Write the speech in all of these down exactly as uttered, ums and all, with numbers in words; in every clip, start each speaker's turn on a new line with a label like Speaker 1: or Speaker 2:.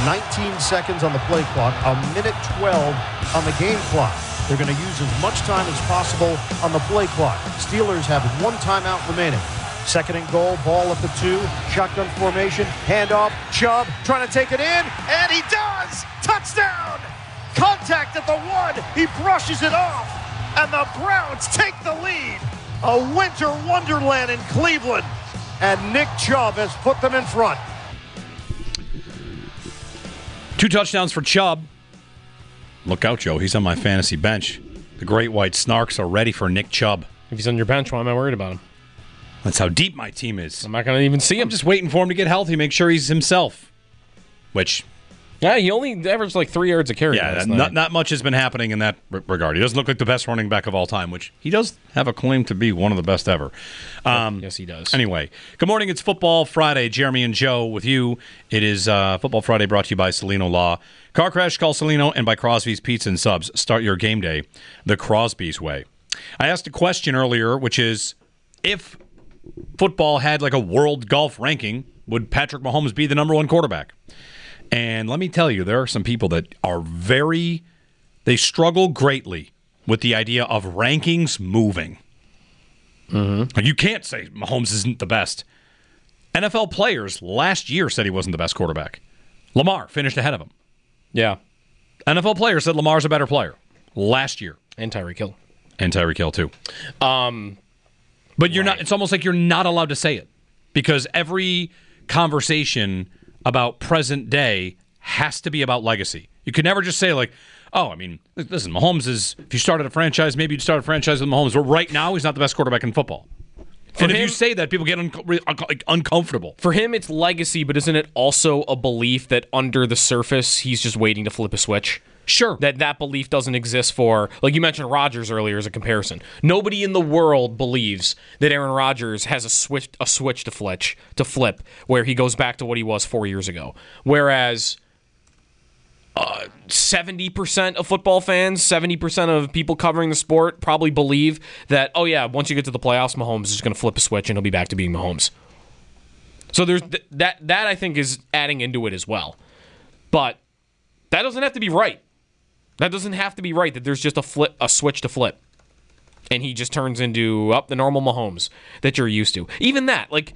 Speaker 1: nineteen seconds on the play clock, a minute twelve on the game clock. They're going to use as much time as possible on the play clock. Steelers have one timeout remaining. Second and goal, ball at the two, shotgun formation, handoff, Chubb trying to take it in, and he does! Touchdown! Contact at the one, he brushes it off, and the Browns take the lead. A winter wonderland in Cleveland, and Nick Chubb has put them in front.
Speaker 2: Two touchdowns for Chubb. Look out, Joe. He's on my fantasy bench. The Great White Snarks are ready for Nick Chubb.
Speaker 3: If he's on your bench, why am I worried about him?
Speaker 2: That's how deep my team is.
Speaker 3: I'm not going to even see him.
Speaker 2: I'm just waiting for him to get healthy, make sure he's himself. Which...
Speaker 3: Yeah, he only averaged like three yards a carry.
Speaker 2: Yeah, not, not much has been happening in that regard. He doesn't look like the best running back of all time, which he does have a claim to be one of the best ever. Um,
Speaker 3: yes, he does.
Speaker 2: Anyway, good morning. It's Football Friday. Jeremy and Joe with you. It is uh, Football Friday brought to you by Celino Law. Car crash, call Celino, and by Crosby's Pizza and Subs. Start your game day the Crosby's way. I asked a question earlier, which is, if football had like a world golf ranking, would Patrick Mahomes be the number one quarterback? And let me tell you, there are some people that are very, they struggle greatly with the idea of rankings moving. Mm-hmm. You can't say Mahomes isn't the best. N F L players last year said he wasn't the best quarterback. Lamar finished ahead of him.
Speaker 3: Yeah.
Speaker 2: N F L players said Lamar's a better player last year.
Speaker 3: And Tyreek Hill.
Speaker 2: And Tyreek Hill, too.
Speaker 3: Um,
Speaker 2: but you're
Speaker 3: right.
Speaker 2: not. It's almost like you're not allowed to say it, because every conversation about present day has to be about legacy. You could never just say, like, oh, I mean, listen, Mahomes is, if you started a franchise, maybe you'd start a franchise with Mahomes. But right now, he's not the best quarterback in football. For and him, if you say that, people get un- un- uncomfortable.
Speaker 3: For him, it's legacy, but isn't it also a belief that under the surface, he's just waiting to flip a switch?
Speaker 2: Sure.
Speaker 3: That that belief doesn't exist for, like you mentioned Rodgers earlier as a comparison. Nobody in the world believes that Aaron Rodgers has a switch a switch to flip, to flip where he goes back to what he was four years ago. Whereas uh, seventy percent of football fans, seventy percent of people covering the sport probably believe that, oh yeah, once you get to the playoffs, Mahomes is just going to flip a switch and he'll be back to being Mahomes. So there's th- that that I think is adding into it as well. But that doesn't have to be right. That doesn't have to be right, that there's just a flip, a switch to flip. And he just turns into up the normal Mahomes that you're used to. Even that, like,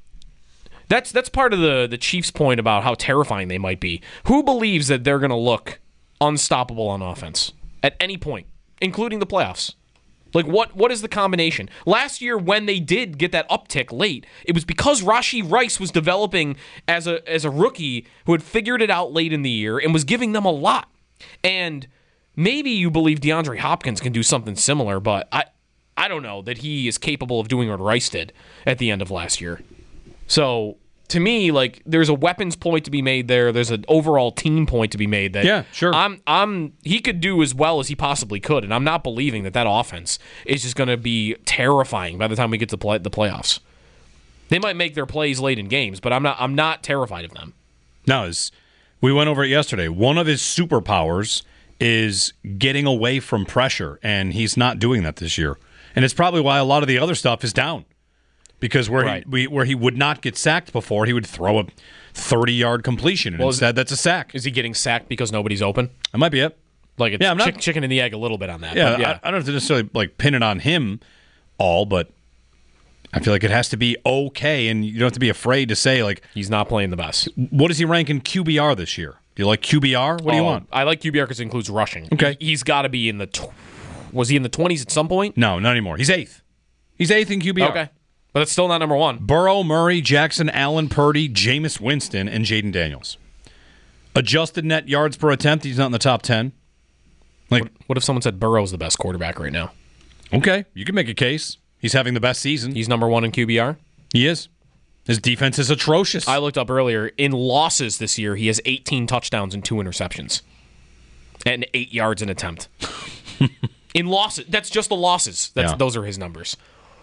Speaker 3: that's that's part of the, the Chiefs' point about how terrifying they might be. Who believes that they're going to look unstoppable on offense at any point, including the playoffs? Like, what what is the combination? Last year, when they did get that uptick late, it was because Rashee Rice was developing as a as a rookie who had figured it out late in the year and was giving them a lot. And maybe you believe DeAndre Hopkins can do something similar, but I I don't know that he is capable of doing what Rice did at the end of last year. So, to me, like, there's a weapons point to be made there. There's an overall team point to be made that
Speaker 2: yeah, sure.
Speaker 3: I'm I'm he could do as well as he possibly could, and I'm not believing that that offense is just going to be terrifying by the time we get to play, the playoffs. They might make their plays late in games, but I'm not I'm not terrified of them.
Speaker 2: No, it's we went over it yesterday. One of his superpowers is getting away from pressure, and he's not doing that this year. And it's probably why a lot of the other stuff is down. Because where right. he we, where he would not get sacked before, he would throw a thirty-yard completion, and well, instead that's a sack.
Speaker 3: Is he getting sacked because nobody's open?
Speaker 2: That might be it.
Speaker 3: Like it's
Speaker 2: yeah, I'm not,
Speaker 3: chick- chicken and the egg a little bit on that.
Speaker 2: Yeah,
Speaker 3: but yeah.
Speaker 2: I, I don't have to necessarily like pin it on him all, but I feel like it has to be okay, and you don't have to be afraid to say, like...
Speaker 3: He's not playing the best.
Speaker 2: What does he rank in Q B R this year? Do you like Q B R? What
Speaker 3: oh,
Speaker 2: do you want?
Speaker 3: I like Q B R because it includes rushing.
Speaker 2: Okay.
Speaker 3: He, he's got to be in the... Tw- was he in the twenties at some point?
Speaker 2: No, not anymore. He's eighth. He's eighth in Q B R.
Speaker 3: Okay. But it's still not number one.
Speaker 2: Burrow, Murray, Jackson, Allen, Purdy, Jameis Winston, and Jaden Daniels. Adjusted net yards per attempt, he's not in the top ten. Like,
Speaker 3: What, what if someone said Burrow's the best quarterback right now?
Speaker 2: Okay, you can make a case. He's having the best season.
Speaker 3: He's number one in Q B R?
Speaker 2: He is. His defense is atrocious.
Speaker 3: I looked up earlier. In losses this year, he has eighteen touchdowns and two interceptions. And eight yards an attempt. In losses. That's just the losses. That's
Speaker 2: Yeah.
Speaker 3: Those are his numbers.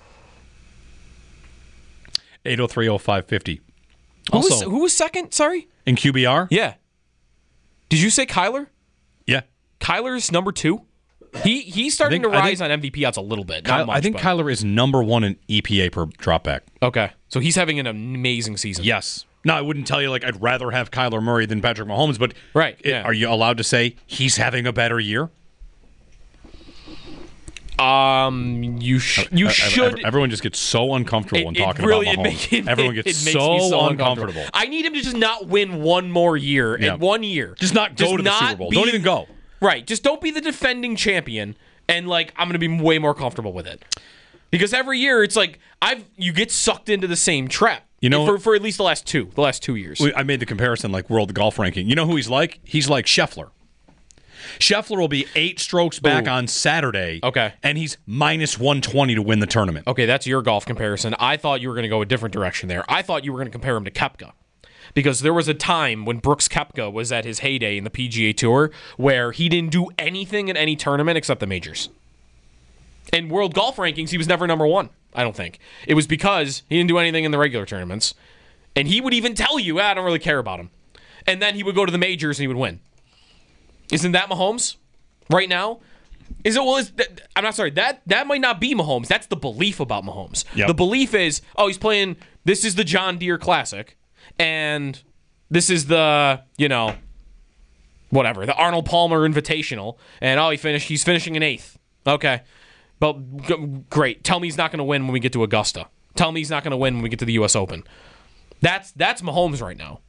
Speaker 2: eight oh three oh five fifty.
Speaker 3: Who,
Speaker 2: Also,
Speaker 3: was, who was second? Sorry?
Speaker 2: in Q B R?
Speaker 3: Yeah. Did you say Kyler?
Speaker 2: Yeah.
Speaker 3: Kyler's number two? He He's starting
Speaker 2: think-
Speaker 3: to
Speaker 2: I
Speaker 3: rise
Speaker 2: think-
Speaker 3: on M V P odds a little bit.
Speaker 2: Ky-
Speaker 3: Not much,
Speaker 2: I think
Speaker 3: but.
Speaker 2: Kyler is number one in E P A per dropback.
Speaker 3: Okay. So he's having an amazing season.
Speaker 2: Yes. No, I wouldn't tell you, like, I'd rather have Kyler Murray than Patrick Mahomes, but
Speaker 3: Right,
Speaker 2: it-
Speaker 3: yeah.
Speaker 2: are you allowed to say he's having a better year?
Speaker 3: Um, you sh- you
Speaker 2: Uh,
Speaker 3: should.
Speaker 2: ev- Everyone just gets so uncomfortable when
Speaker 3: It- it
Speaker 2: talking
Speaker 3: really-
Speaker 2: about
Speaker 3: it
Speaker 2: Mahomes.
Speaker 3: make- it-
Speaker 2: Everyone
Speaker 3: it
Speaker 2: gets
Speaker 3: makes
Speaker 2: so,
Speaker 3: me so
Speaker 2: uncomfortable.
Speaker 3: I need him to just not win one more year
Speaker 2: Yeah.
Speaker 3: and one year.
Speaker 2: Just not go to the
Speaker 3: not
Speaker 2: Super Bowl.
Speaker 3: be-
Speaker 2: Don't even go.
Speaker 3: Right. Just don't be the defending champion, and like I'm going to be way more comfortable with it. Because every year it's like I've you get sucked into the same trap.
Speaker 2: You know-
Speaker 3: for for at least the last two, the last two years.
Speaker 2: I made the comparison like world golf ranking. You know who he's like? He's like Scheffler. Scheffler will be eight strokes back
Speaker 3: Ooh.
Speaker 2: on Saturday.
Speaker 3: Okay.
Speaker 2: And he's minus one twenty to win the tournament.
Speaker 3: Okay, that's your golf comparison. I thought you were going to go a different direction there. I thought you were going to compare him to Koepka. Because there was a time when Brooks Koepka was at his heyday in the P G A Tour where he didn't do anything in any tournament except the majors. In world golf rankings, he was never number one, I don't think. It was because he didn't do anything in the regular tournaments. And he would even tell you, ah, I don't really care about him. And then he would go to the majors and he would win. Isn't that Mahomes right now? Is it? Well, is that, I'm not sorry. That that might not be Mahomes. That's the belief about Mahomes.
Speaker 2: Yep.
Speaker 3: The belief is, oh, he's playing. This is the John Deere Classic, and this is the you know, whatever the Arnold Palmer Invitational, and oh, he finished. He's finishing in eighth. Okay, but g- great. Tell me he's not going to win when we get to Augusta. Tell me he's not going to win when we get to the U S Open. That's that's Mahomes right now.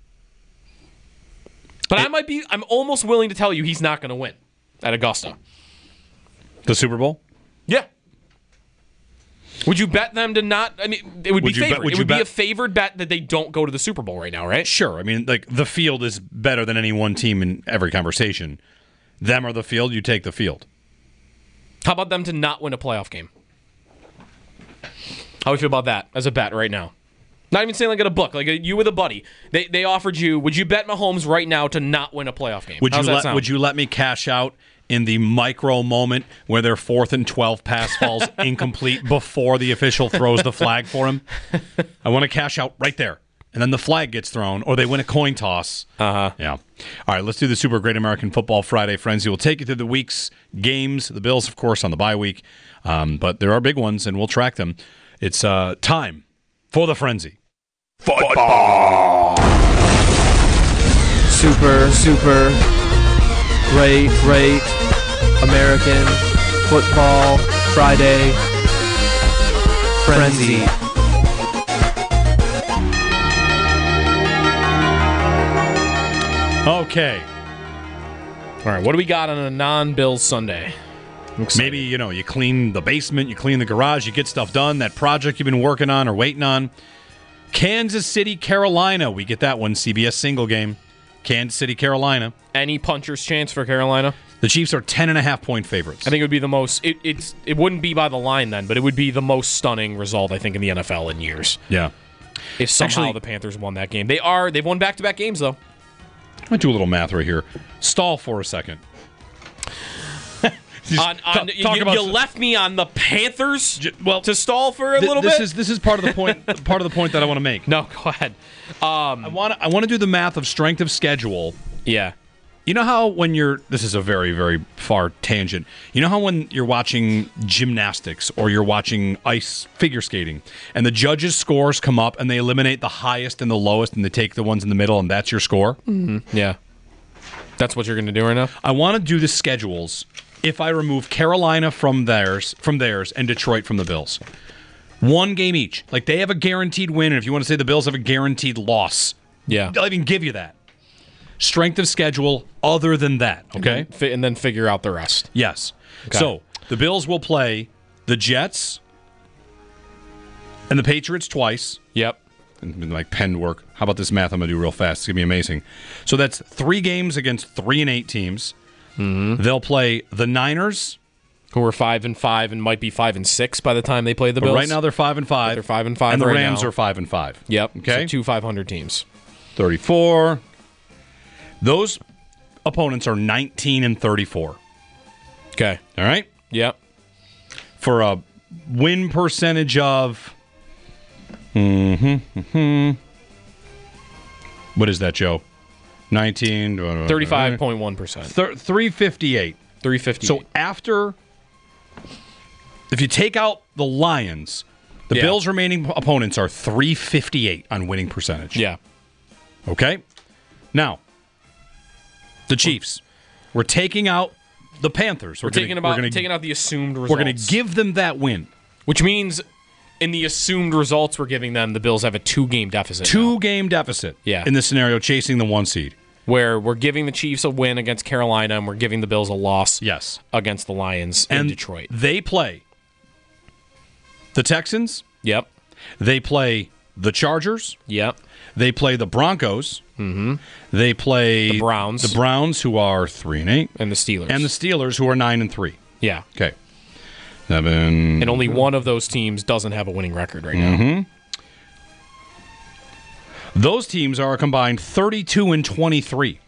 Speaker 3: But I might be. I'm almost willing to tell you he's not going to win at Augusta.
Speaker 2: The Super Bowl?
Speaker 3: Yeah. Would you bet them to not? I mean, it would,
Speaker 2: Would
Speaker 3: be
Speaker 2: you bet-
Speaker 3: favored.
Speaker 2: would
Speaker 3: it
Speaker 2: you
Speaker 3: would be
Speaker 2: bet-
Speaker 3: a favored bet that they don't go to the Super Bowl right now, right?
Speaker 2: Sure. I mean, like, the field is better than any one team in every conversation. Them or the field, you take the field.
Speaker 3: How about them to not win a playoff game? How do you feel about that as a bet right now? Not even saying like at a book, like a, you with a buddy. They they offered you. Would you bet Mahomes right now to not win a playoff game?
Speaker 2: Would
Speaker 3: How's
Speaker 2: you
Speaker 3: that
Speaker 2: let
Speaker 3: sound?
Speaker 2: Would you let me cash out in the micro moment where their fourth and twelve pass falls incomplete before the official throws the flag for him? I want to cash out right there. And then the flag gets thrown, or they win a coin toss.
Speaker 3: Uh-huh.
Speaker 2: Yeah. All right, let's do the Super Great American Football Friday Frenzy. We'll take you through the week's games. The Bills, of course, on the bye week. Um, but there are big ones, and we'll track them. It's uh, time for the Frenzy.
Speaker 4: Super, super, great, great American Football Friday Frenzy.
Speaker 2: Okay.
Speaker 3: All right, what do we got on a non-Bills Sunday? I'm excited.
Speaker 2: Maybe, you know, you clean the basement, you clean the garage, you get stuff done, that project you've been working on or waiting on. Kansas City, Carolina. We get that one, C B S single game. Kansas City, Carolina.
Speaker 3: Any puncher's chance for Carolina?
Speaker 2: The Chiefs are ten and a half point favorites.
Speaker 3: I think it would be the most. It, it's it wouldn't be by the line then, but it would be the most stunning result I think in the N F L in years.
Speaker 2: Yeah.
Speaker 3: If somehow
Speaker 2: Actually-
Speaker 3: the Panthers won that game, they are they've won back-to-back games though.
Speaker 2: I'm going to do a little math right here. Stall for a second. Just
Speaker 3: On, on,
Speaker 2: ta-
Speaker 3: you
Speaker 2: talk
Speaker 3: you
Speaker 2: about-
Speaker 3: left me on the Panthers
Speaker 2: J- well,
Speaker 3: to stall for a
Speaker 2: Th-
Speaker 3: little
Speaker 2: this
Speaker 3: bit.
Speaker 2: is this is part of the point part of the point that I want to make.
Speaker 3: No, go ahead. Um,
Speaker 2: I want to, I want to do the math of strength of schedule.
Speaker 3: yeah.
Speaker 2: You know how when you're this is a very very far tangent. You know how when you're watching gymnastics or you're watching ice figure skating and the judges' scores come up and they eliminate the highest and the lowest and they take the ones in the middle and that's your score?
Speaker 3: Yeah. That's what you're going to do right now?
Speaker 2: I want to do the schedules if I remove Carolina from theirs from theirs and Detroit from the Bills. One game each. Like they have a guaranteed win, and if you want to say the Bills have a guaranteed loss,
Speaker 3: Yeah.
Speaker 2: I'll even give you that. Strength of schedule other than that, okay?
Speaker 3: And then, and then figure out the rest.
Speaker 2: Yes.
Speaker 3: Okay.
Speaker 2: So the Bills will play the Jets and the Patriots twice.
Speaker 3: Yep.
Speaker 2: And like pen work. How about this math I'm going to do real fast? It's going to be amazing. So that's three games against three and eight teams. Mm-hmm. They'll play the Niners.
Speaker 3: Who are five and five and might be five and six by the time they play the
Speaker 2: But
Speaker 3: Bills.
Speaker 2: right now they're five and five.
Speaker 3: They're five and five
Speaker 2: And the
Speaker 3: right
Speaker 2: Rams
Speaker 3: now.
Speaker 2: are five and five.
Speaker 3: Yep.
Speaker 2: Okay.
Speaker 3: So two five hundred teams.
Speaker 2: thirty-four. Those opponents are nineteen and thirty-four.
Speaker 3: Okay.
Speaker 2: All right?
Speaker 3: Yep.
Speaker 2: For a win percentage of mm-hmm, mm-hmm. What is that, Joe? nineteen
Speaker 3: thirty-five point one percent.
Speaker 2: Th- three fifty-eight.
Speaker 3: three fifty.
Speaker 2: So after if you take out the Lions, the
Speaker 3: Yeah.
Speaker 2: Bills' remaining opponents are three fifty-eight on winning percentage.
Speaker 3: yeah.
Speaker 2: Okay? Now, the Chiefs. We're taking out the Panthers. We're,
Speaker 3: We're taking,
Speaker 2: gonna,
Speaker 3: about,
Speaker 2: we're gonna,
Speaker 3: taking out the assumed results.
Speaker 2: We're going to give them that win.
Speaker 3: Which means in the assumed results we're giving them, the Bills have a two-game deficit.
Speaker 2: Two-game deficit
Speaker 3: Yeah.
Speaker 2: in this scenario, chasing the one seed.
Speaker 3: Where we're giving the Chiefs a win against Carolina and we're giving the Bills a loss
Speaker 2: Yes.
Speaker 3: against the Lions in
Speaker 2: And
Speaker 3: Detroit.
Speaker 2: they play the Texans.
Speaker 3: Yep.
Speaker 2: They play the Chargers.
Speaker 3: Yep.
Speaker 2: They play the Broncos. Mm-hmm. They play
Speaker 3: The Browns.
Speaker 2: The Browns, who are three and eight,
Speaker 3: And the Steelers.
Speaker 2: and the Steelers, who are nine and three.
Speaker 3: Yeah.
Speaker 2: Okay, seven.
Speaker 3: And only one of those teams doesn't have a winning record right now.
Speaker 2: Mm-hmm. Those teams are a combined thirty-two and twenty-three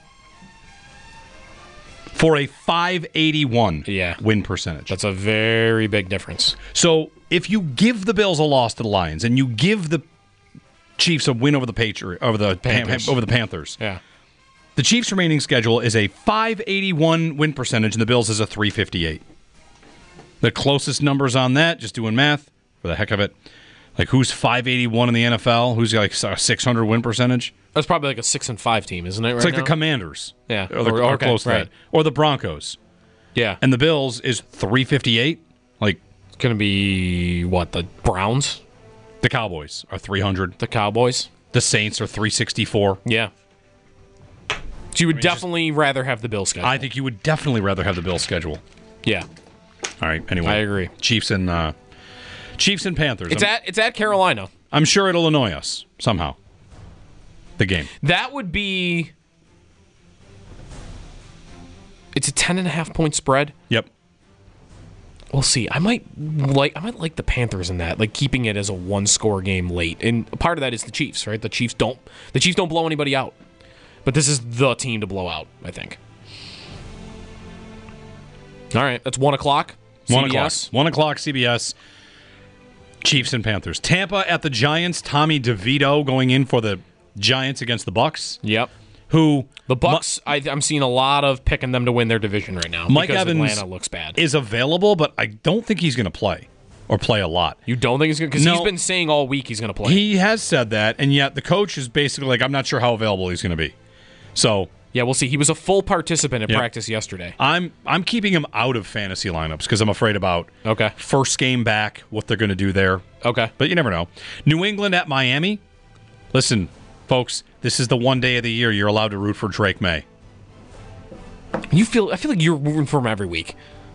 Speaker 2: for a five eighty-one
Speaker 3: Yeah.
Speaker 2: win percentage.
Speaker 3: That's a very big difference.
Speaker 2: So if you give the Bills a loss to the Lions and you give the Chiefs a win over the Patriot over the
Speaker 3: Panthers.
Speaker 2: over the Panthers,
Speaker 3: Yeah.
Speaker 2: the Chiefs' remaining schedule is a five eighty-one win percentage, and the Bills is a three fifty-eight. The closest numbers on that, just doing math for the heck of it, like who's five eighty-one in the N F L? Who's got like a six hundred win percentage?
Speaker 3: That's probably like a six and five team, isn't it? Right
Speaker 2: It's like
Speaker 3: now?
Speaker 2: the Commanders,
Speaker 3: Yeah.
Speaker 2: or, the,
Speaker 3: Or-
Speaker 2: or
Speaker 3: okay,
Speaker 2: close to
Speaker 3: right.
Speaker 2: that, or the Broncos,
Speaker 3: Yeah.
Speaker 2: and the Bills is three fifty-eight. Like
Speaker 3: It's going to be, what, the Browns?
Speaker 2: the Cowboys are three hundred.
Speaker 3: The Cowboys?
Speaker 2: The Saints are three sixty-four.
Speaker 3: Yeah. So you would definitely rather have the Bills schedule.
Speaker 2: I think you would definitely rather have the Bills schedule.
Speaker 3: Yeah.
Speaker 2: All right. Anyway,
Speaker 3: I agree.
Speaker 2: Chiefs and uh, Chiefs and Panthers.
Speaker 3: It's
Speaker 2: I'm,
Speaker 3: at it's at Carolina.
Speaker 2: I'm sure it'll annoy us somehow. The game.
Speaker 3: That would be. It's a ten and a half point spread.
Speaker 2: Yep.
Speaker 3: We'll see. I might like I might like the Panthers in that, like keeping it as a one score game late. And part of that is the Chiefs, right? The Chiefs don't the Chiefs don't blow anybody out. But this is the team to blow out, I think. All right, that's one o'clock.
Speaker 2: One
Speaker 3: C B S.
Speaker 2: o'clock. One o'clock. C B S. Chiefs and Panthers. Tampa at the Giants. Tommy DeVito going in for the Giants against the Bucks.
Speaker 3: Yep.
Speaker 2: Who
Speaker 3: The Bucks, I, I'm seeing a lot of picking them to win their division right now.
Speaker 2: Mike
Speaker 3: because
Speaker 2: Evans
Speaker 3: Atlanta looks bad.
Speaker 2: is available, but I don't think he's going to play or play a lot.
Speaker 3: You don't think he's going to? Because
Speaker 2: No.
Speaker 3: he's been saying all week he's going to play.
Speaker 2: He has said that, and yet the coach is basically like, I'm not sure how available he's going to be. So
Speaker 3: yeah, we'll see. He was a full participant at
Speaker 2: Yep.
Speaker 3: practice yesterday.
Speaker 2: I'm I'm keeping him out of fantasy lineups because I'm afraid about
Speaker 3: Okay.
Speaker 2: first game back, what they're going to do there.
Speaker 3: Okay.
Speaker 2: But you never know. New England at Miami. Listen, folks, this is the one day of the year you're allowed to root for Drake May.
Speaker 3: You feel? I feel like you're rooting for him every week.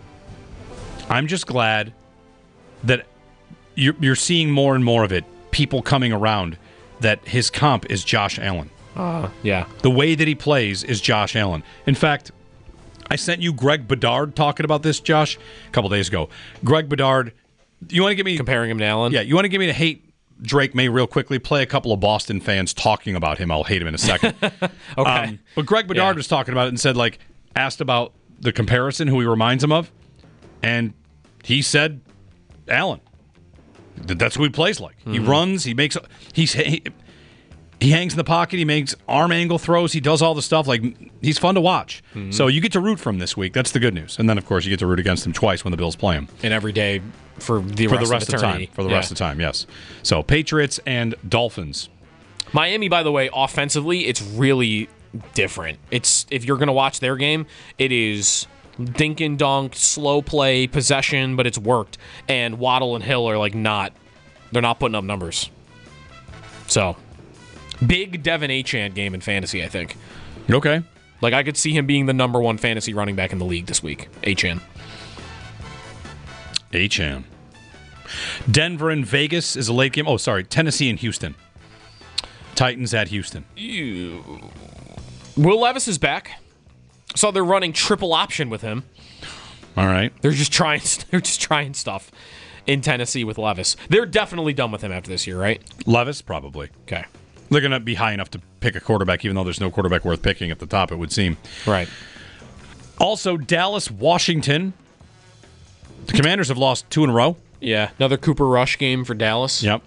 Speaker 2: I'm just glad that you're, you're seeing more and more of it. People coming around that his comp is Josh Allen.
Speaker 3: Uh, yeah.
Speaker 2: The way that he plays is Josh Allen. In fact, I sent you Greg Bedard talking about this, Josh, a couple days ago. Greg Bedard, you want to give me
Speaker 3: Comparing him to Allen.
Speaker 2: Yeah, you want to give me to hate Drake May real quickly? Play a couple of Boston fans talking about him. I'll hate him in a second.
Speaker 3: Okay.
Speaker 2: Um, but Greg Bedard
Speaker 3: Yeah.
Speaker 2: was talking about it and said, like, asked about the comparison, who he reminds him of, and he said Allen. Th- That's who he plays like. He runs. He makes. He's he, he hangs in the pocket. He makes arm angle throws. He does all the stuff. Like, he's fun to watch. So you get to root for him this week. That's the good news. And then, of course, you get to root against him twice when the Bills play him.
Speaker 3: And every day for the
Speaker 2: For
Speaker 3: rest
Speaker 2: the rest
Speaker 3: of
Speaker 2: of time.
Speaker 3: eternity.
Speaker 2: For the
Speaker 3: Yeah.
Speaker 2: rest of time, yes. So Patriots and Dolphins.
Speaker 3: Miami, by the way, offensively, it's really different. It's if you're going to watch their game, it is dink and dunk, slow play, possession, but it's worked. And Waddle and Hill are like not, they're not putting up numbers. So, big Devin Achane game in fantasy, I think.
Speaker 2: Okay.
Speaker 3: Like I could see him being the number one fantasy running back in the league this week. Achane.
Speaker 2: Achane. Denver and Vegas is a late game. Oh, sorry. Tennessee and Houston. Titans at Houston.
Speaker 3: Will Levis is back. So they're running triple option with him.
Speaker 2: All right.
Speaker 3: They're just trying. They're just trying stuff in Tennessee with Levis. They're definitely done with him after this year, right?
Speaker 2: Levis, probably.
Speaker 3: Okay.
Speaker 2: They're going to be high enough to pick a quarterback, even though there's no quarterback worth picking at the top, it would seem.
Speaker 3: Right.
Speaker 2: Also, Dallas, Washington. The Commanders have lost two in a row.
Speaker 3: Yeah. Another Cooper Rush game for Dallas.
Speaker 2: Yep.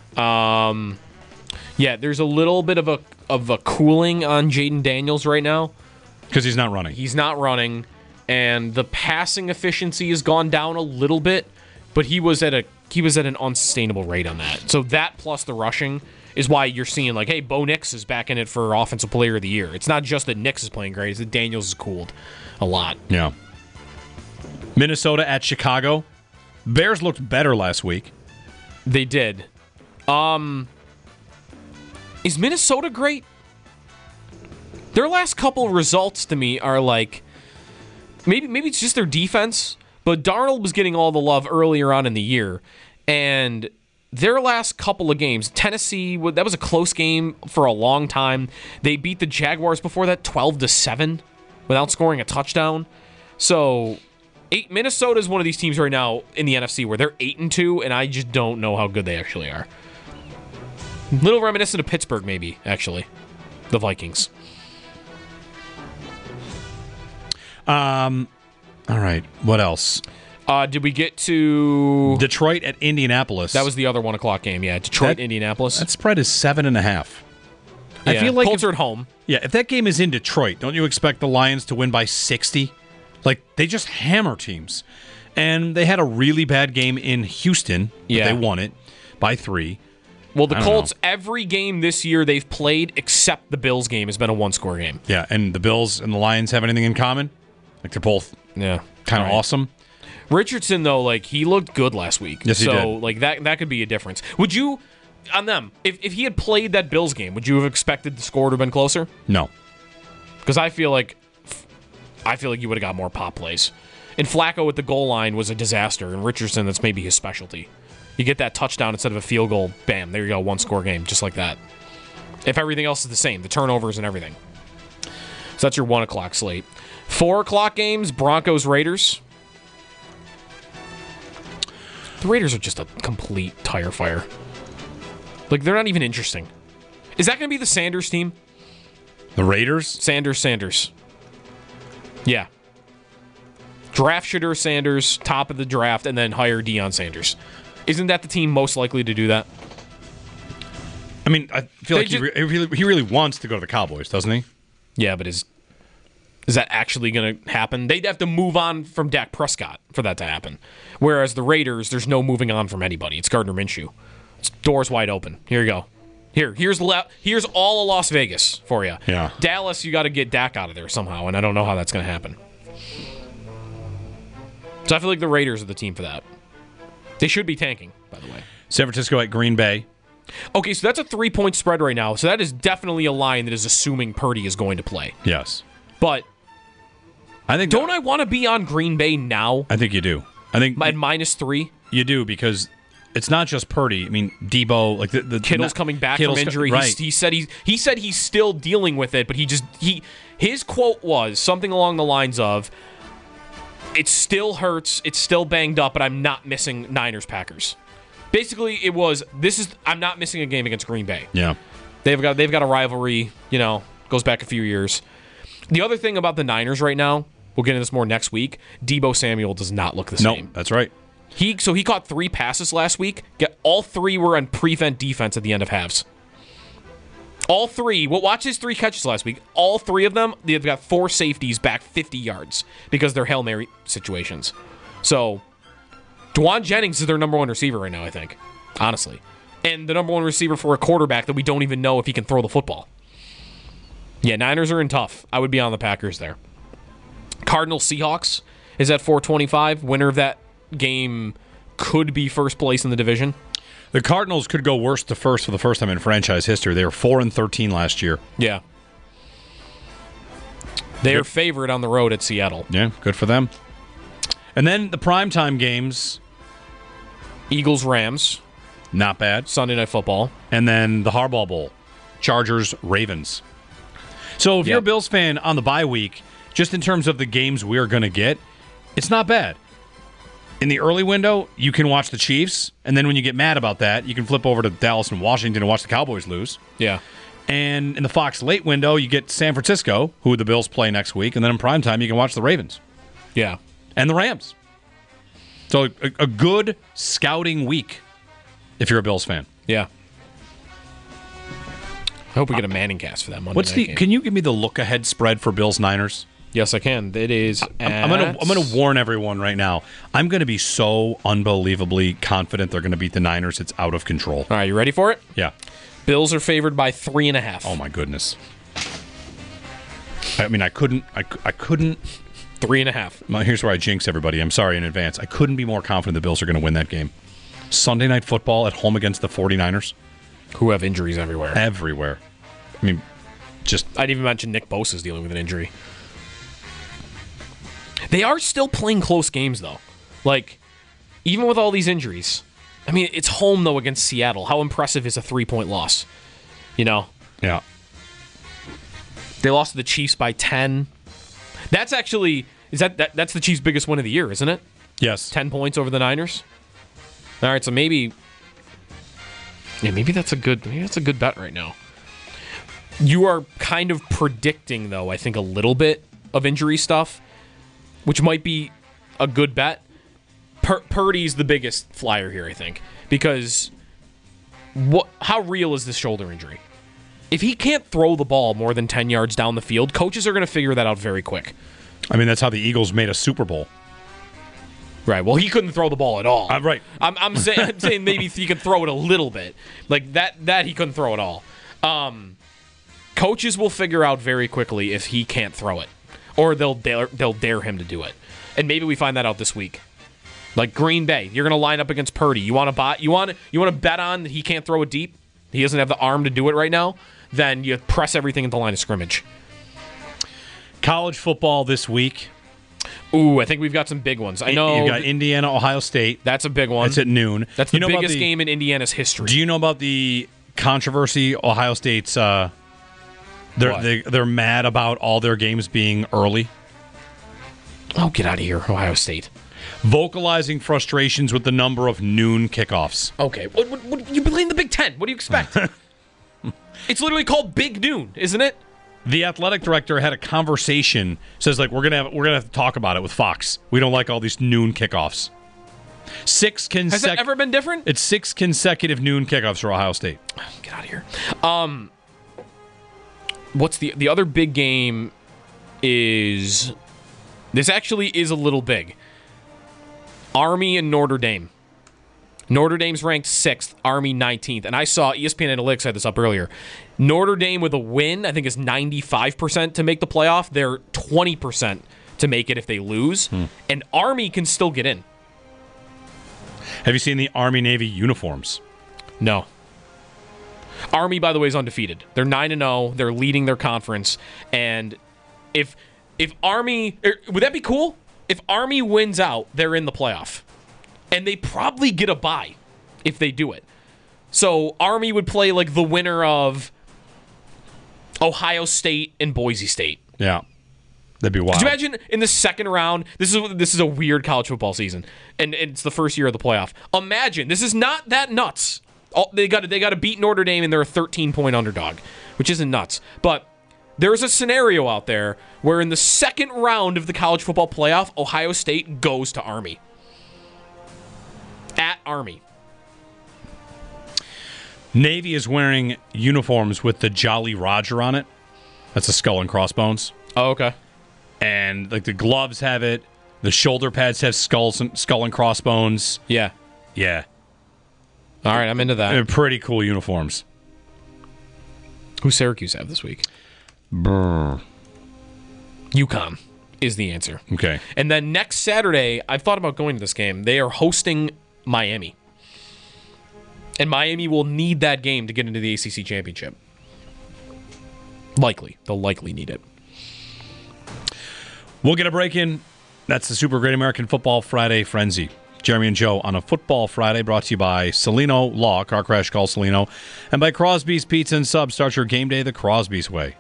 Speaker 3: Yeah. There's a little bit of a of a cooling on Jaden Daniels right now.
Speaker 2: Because he's not running.
Speaker 3: He's not running, and the passing efficiency has gone down a little bit, but he was at a he was at an unsustainable rate on that. So that plus the rushing is why you're seeing like, hey, Bo Nix is back in it for Offensive Player of the Year. It's not just that Nix is playing great; it's that Daniels is cooled a lot.
Speaker 2: Yeah. Minnesota at Chicago. Bears looked better last week.
Speaker 3: They did. Um, is Minnesota great? Their last couple results to me are like maybe maybe it's just their defense, but Darnold was getting all the love earlier on in the year, and their last couple of games, Tennessee, that was a close game for a long time. They beat the Jaguars before that twelve to seven without scoring a touchdown. So, eight, Minnesota is one of these teams right now in the N F C where they're eight and two, and I just don't know how good they actually are. Little reminiscent of Pittsburgh, maybe, actually. The Vikings.
Speaker 2: Um, all right. What else?
Speaker 3: Uh, did we get to
Speaker 2: Detroit at Indianapolis?
Speaker 3: That was the other one o'clock game. Yeah, Detroit,
Speaker 2: That-
Speaker 3: Indianapolis.
Speaker 2: That spread is seven and a half. I
Speaker 3: Yeah,
Speaker 2: feel like
Speaker 3: Colts
Speaker 2: if,
Speaker 3: are at home.
Speaker 2: yeah, if that game is in Detroit, don't you expect the Lions to win by sixty? Like they just hammer teams, and they had a really bad game in Houston. But
Speaker 3: Yeah.
Speaker 2: they won it by three.
Speaker 3: Well, the
Speaker 2: I don't
Speaker 3: Colts,
Speaker 2: know.
Speaker 3: every game this year they've played except the Bills game has been a one-score game.
Speaker 2: Yeah, and the Bills and the Lions have anything in common? Like they're both
Speaker 3: Yeah,
Speaker 2: kind of
Speaker 3: Right.
Speaker 2: awesome.
Speaker 3: Richardson, though, like he looked good last week.
Speaker 2: Yes, he
Speaker 3: so,
Speaker 2: did.
Speaker 3: like that that could be a difference. Would you, on them, if, if he had played that Bills game, would you have expected the score to have been closer?
Speaker 2: No.
Speaker 3: Because I feel like, I feel like you would have got more pop plays. And Flacco at the goal line was a disaster, and Richardson, that's maybe his specialty. You get that touchdown instead of a field goal, bam, there you go, one score game, just like that. If everything else is the same, the turnovers and everything. So that's your one o'clock slate. Four o'clock games, Broncos Raiders. The Raiders are just a complete tire fire. Like they're not even interesting. Is that going to be the Sanders team?
Speaker 2: The Raiders?
Speaker 3: Sanders, Sanders. Yeah. Draft Shedeur Sanders, top of the draft, and then hire Deion Sanders. Isn't that the team most likely to do that?
Speaker 2: I mean, I feel
Speaker 3: They
Speaker 2: like he,
Speaker 3: ju-
Speaker 2: re- he really, he really wants to go to the Cowboys, doesn't he?
Speaker 3: Yeah, but is is that actually going to happen? They'd have to move on from Dak Prescott for that to happen. Whereas the Raiders, there's no moving on from anybody. It's Gardner Minshew. It's doors wide open. Here you go. Here, here's La- here's all of Las Vegas for you.
Speaker 2: Yeah.
Speaker 3: Dallas, you got to get Dak out of there somehow, and I don't know how that's going to happen. So I feel like the Raiders are the team for that. They should be tanking, by the way.
Speaker 2: San Francisco at Green Bay.
Speaker 3: Okay, so that's a three-point spread right now. So that is definitely a line that is assuming Purdy is going to play.
Speaker 2: Yes.
Speaker 3: But
Speaker 2: I think
Speaker 3: don't I want to be on Green Bay now
Speaker 2: I think you do. I think
Speaker 3: at minus three?
Speaker 2: you do because it's not just Purdy. I mean, Debo, like the, the
Speaker 3: Kittle's
Speaker 2: not-
Speaker 3: coming back
Speaker 2: Kittle's
Speaker 3: from
Speaker 2: co-
Speaker 3: injury.
Speaker 2: right.
Speaker 3: He's, he said he's he said he's still dealing with it, but he just he his quote was something along the lines of, "It still hurts. It's still banged up, but I'm not missing Niners Packers." Basically, it was this is I'm not missing a game against Green Bay.
Speaker 2: Yeah.
Speaker 3: They've got they've got a rivalry, you know, goes back a few years. The other thing about the Niners right now, we'll get into this more next week. Debo Samuel does not look the
Speaker 2: No,
Speaker 3: same.
Speaker 2: that's right.
Speaker 3: He so he caught three passes last week. Get all three were on prevent defense at the end of halves. All three. Well, watch his three catches last week. All three of them, they've got four safeties back fifty yards because they're Hail Mary situations. So, Dwan Jennings is their number one receiver right now, I think. Honestly. And the number one receiver for a quarterback that we don't even know if he can throw the football. Yeah, Niners are in tough. I would be on the Packers there. Cardinals Seahawks is at four twenty-five. Winner of that game could be first place in the division.
Speaker 2: The Cardinals could go worst to first for the first time in franchise history. They were four and thirteen last year.
Speaker 3: Yeah. They are
Speaker 2: Good.
Speaker 3: favored on the road at Seattle.
Speaker 2: Yeah, good for them. And then the primetime games,
Speaker 3: Eagles Rams,
Speaker 2: not bad.
Speaker 3: Sunday Night Football.
Speaker 2: And then the Harbaugh Bowl, Chargers Ravens. So if you're a
Speaker 3: Yep.
Speaker 2: Bills fan on the bye week, just in terms of the games we're going to get, it's not bad. In the early window, you can watch the Chiefs, and then when you get mad about that, you can flip over to Dallas and Washington and watch the Cowboys lose.
Speaker 3: Yeah.
Speaker 2: And in the Fox late window, you get San Francisco, who the Bills play next week, and then in primetime, you can watch the Ravens
Speaker 3: Yeah.
Speaker 2: and the Rams. So a, a good scouting week if you're a Bills fan.
Speaker 3: Yeah. I hope we get a Manning cast for that Monday
Speaker 2: What's
Speaker 3: night
Speaker 2: the?
Speaker 3: game.
Speaker 2: Can you give me the look ahead spread for Bills Niners?
Speaker 3: Yes, I can. It is.
Speaker 2: I'm gonna I'm gonna warn everyone right now. I'm gonna be so unbelievably confident they're gonna beat the Niners. It's out of control.
Speaker 3: All right, you ready for it?
Speaker 2: Yeah.
Speaker 3: Bills are favored by three and a half.
Speaker 2: Oh my goodness. I mean, I couldn't. I, I couldn't.
Speaker 3: Three and a half.
Speaker 2: Well, here's where I jinx everybody. I'm sorry in advance. I couldn't be more confident the Bills are going to win that game. Sunday Night Football at home against the 49ers.
Speaker 3: Who have injuries everywhere.
Speaker 2: Everywhere. I mean, just...
Speaker 3: I didn't even mention Nick Bosa's dealing with an injury. They are still playing close games, though. Like, even with all these injuries. I mean, it's home, though, against Seattle. How impressive is a three-point loss? You know?
Speaker 2: Yeah.
Speaker 3: They lost to the Chiefs by ten. That's actually... is that, that That's the Chiefs' biggest win of the year, isn't it?
Speaker 2: Yes.
Speaker 3: ten points over the Niners? All right, so maybe... Yeah, maybe that's a good maybe that's a good bet right now. You are kind of predicting, though, I think, a little bit of injury stuff, which might be a good bet. Pur- Purdy's the biggest flyer here, I think, because what? How real is this shoulder injury? If he can't throw the ball more than ten yards down the field, coaches are going to figure that out very quick.
Speaker 2: I mean, that's how the Eagles made a Super Bowl.
Speaker 3: Right. Well, he couldn't throw the ball at all.
Speaker 2: Uh, right.
Speaker 3: I'm, I'm, say, I'm saying maybe he could throw it a little bit. Like, that That he couldn't throw at all. Um, coaches will figure out very quickly if he can't throw it. Or they'll dare, they'll dare him to do it. And maybe we find that out this week. Like Green Bay, you're going to line up against Purdy. You want to buy, you want you want to bet on that he can't throw it deep? He doesn't have the arm to do it right now? Then you press everything at the line of scrimmage.
Speaker 2: College football this week.
Speaker 3: Ooh, I think we've got some big ones. I know
Speaker 2: You've got Indiana, Ohio State.
Speaker 3: That's a big one.
Speaker 2: It's at noon.
Speaker 3: That's the
Speaker 2: you know
Speaker 3: biggest
Speaker 2: the,
Speaker 3: game in Indiana's history.
Speaker 2: Do you know about the controversy? Ohio State's uh, they're
Speaker 3: What?
Speaker 2: they, they're mad about all their games being early.
Speaker 3: Oh, get out of here, Ohio State.
Speaker 2: Vocalizing frustrations with the number of noon kickoffs.
Speaker 3: Okay, what, what, what, you're playing the Big Ten. What do you expect? It's literally called Big Noon, isn't it?
Speaker 2: The athletic director had a conversation. Says like we're gonna have, we're gonna have to talk about it with Fox. We don't like all these noon kickoffs. Six
Speaker 3: Has
Speaker 2: consecutive.
Speaker 3: that ever been different?
Speaker 2: It's six consecutive noon kickoffs for Ohio State.
Speaker 3: Get out of here. Um, what's the the other big game? Is this actually is a little big? Army and Notre Dame. Notre Dame's ranked sixth, Army nineteenth. And I saw E S P N Analytics had this up earlier. Notre Dame with a win, I think, is ninety-five percent to make the playoff. They're twenty percent to make it if they lose. Hmm. And Army can still get in.
Speaker 2: Have you seen the Army-Navy uniforms?
Speaker 3: No. Army, by the way, is undefeated. They're nine and oh. They're leading their conference. And if if Army... Er, would that be cool? If Army wins out, they're in the playoff. And they probably get a bye if they do it. So Army would play like the winner of Ohio State and Boise State.
Speaker 2: Yeah. That'd be wild.
Speaker 3: Could you imagine in the second round? This is this is a weird college football season, and, and it's the first year of the playoff. Imagine this is not that nuts. All, they got they got to beat Notre Dame, and they're a thirteen point underdog, which isn't nuts. But there's a scenario out there where in the second round of the college football playoff, Ohio State goes to Army. At Army.
Speaker 2: Navy is wearing uniforms with the Jolly Roger on it. That's a skull and crossbones.
Speaker 3: Oh, okay.
Speaker 2: And like the gloves have it. The shoulder pads have skulls and, skull and crossbones.
Speaker 3: Yeah.
Speaker 2: Yeah.
Speaker 3: All right, I'm into that.
Speaker 2: They're pretty cool uniforms.
Speaker 3: Who's Syracuse have this week?
Speaker 2: Brr.
Speaker 3: UConn is the answer.
Speaker 2: Okay.
Speaker 3: And then next Saturday, I've thought about going to this game. They are hosting Miami. And Miami will need that game to get into the A C C championship. Likely. They'll likely need it.
Speaker 2: We'll get a break in. That's the Super Great American Football Friday Frenzy. Jeremy and Joe on a Football Friday, brought to you by Celino Law, Car Crash Call Celino, and by Crosby's Pizza and Subs. Start your game day the Crosby's way.